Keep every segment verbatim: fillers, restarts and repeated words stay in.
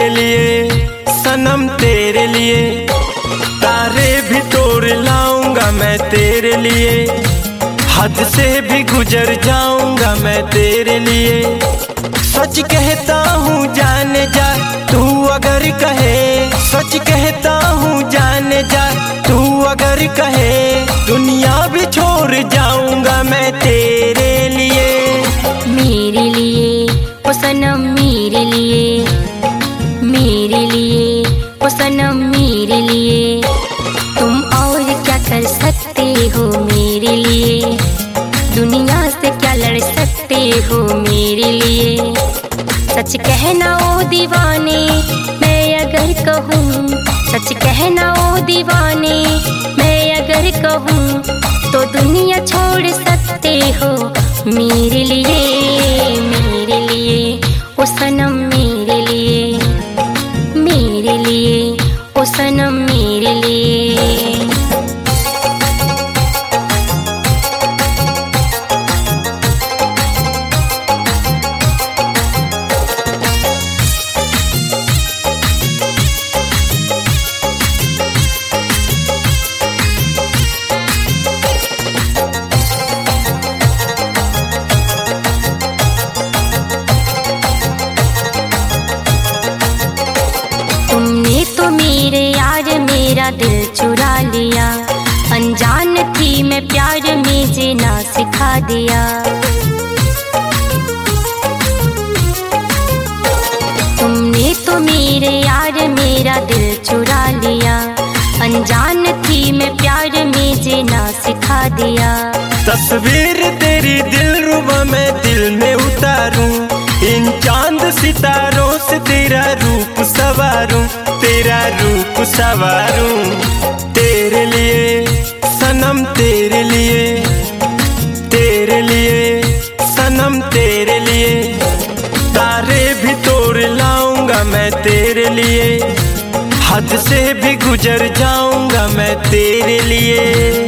लिए सनम तेरे लिए, तारे भी तोड़ लाऊंगा मैं तेरे लिए, हद से भी गुजर जाऊंगा मैं तेरे लिए। सच कहता हूँ जाने जा तू अगर कहे, सच कहता हूँ जाने जा तू अगर कहे, दुनिया भी छोड़ जाऊंगा मैं तेरे लिए। मेरे लिए ओ सनम मेरे लिए, मेरे लिए ओ सनम मेरे लिए, तुम और क्या कर सकते हो मेरे लिए, दुनिया से क्या लड़ सकते हो मेरे लिए। सच कहना ओ दीवाने मैं अगर कहूँ, सच कहना ओ दीवाने मैं अगर कहूँ, तो दुनिया छोड़ सकते हो मेरे लिए, मेरे लिए ओ सनम मेरे लिए, मेरे लिए ओ सनम मेरे लिए। तुमने तो मेरे यार मेरा दिल चुरा लिया, अनजान थी मैं प्यार में जीना सिखा दिया। तुमने तो मेरे यार मेरा दिल चुरा लिया, अनजान थी मैं प्यार में जीना सिखा दिया। तस्वीर तेरी दिलरुबा मैं दिल में उतारूं, इन चांद सितारों से तेरा रूप सवारूं, तेरा रूप सवारूं। तेरे लिए सनम तेरे लिए, तेरे लिए सनम तेरे लिए, तारे भी तोड़ लाऊंगा मैं तेरे लिए, हद से भी गुजर जाऊंगा मैं तेरे लिए।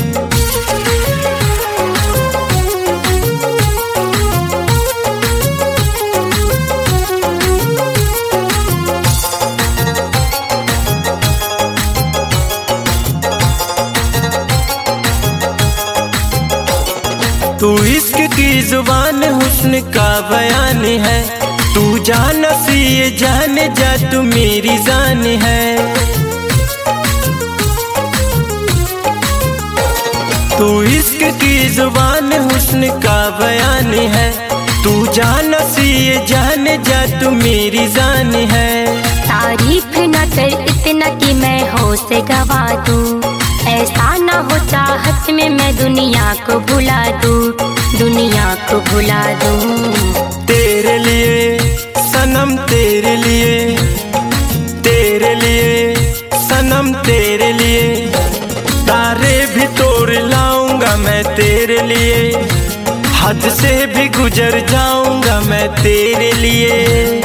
तू इश्क की जुबान हुस्न का बयान है, तू जान सी ये जान जा तू मेरी जान है। तू इश्क की जुबान हुस्न का बयान है, तू जान सी ये जान जा तू मेरी जान है। तारीफ न कर इतना कि मैं होश गवा दूं, ऐसा ना हो चाहत में मैं दुनिया को भुला दूं, दुनिया को भुला दूं। तेरे लिए सनम तेरे लिए, तेरे लिए सनम तेरे लिए, तारे भी तोड़ लाऊंगा मैं तेरे लिए, हद से भी गुजर जाऊंगा मैं तेरे लिए।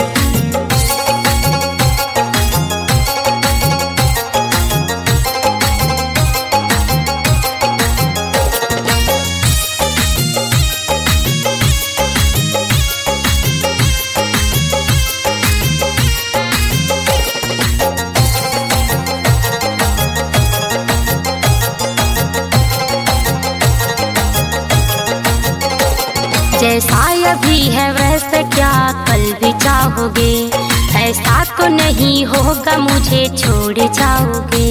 जैसा अभी है वैसा क्या कल भी चाहोगे, ऐसा तो नहीं होगा मुझे छोड़ जाओगे।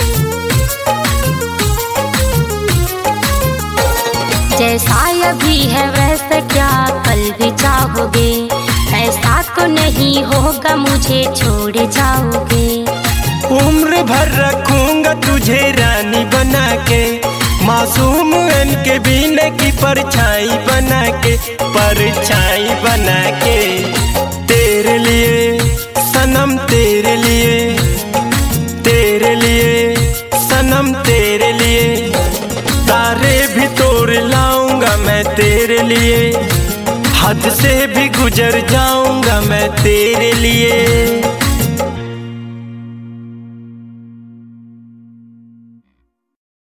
जैसा अभी है वैसा क्या कल भी चाहोगे, ऐसा तो नहीं होगा मुझे छोड़ जाओगे। उम्र भर रखूंगा तुझे रानी बना के, मासूम के बीने की परछाई बना के, परछाई बना के। तेरे लिए सनम तेरे लिए, तेरे लिए सनम तेरे लिए, तारे भी तोड़ लाऊंगा मैं तेरे लिए, हद से भी गुजर जाऊंगा मैं तेरे लिए।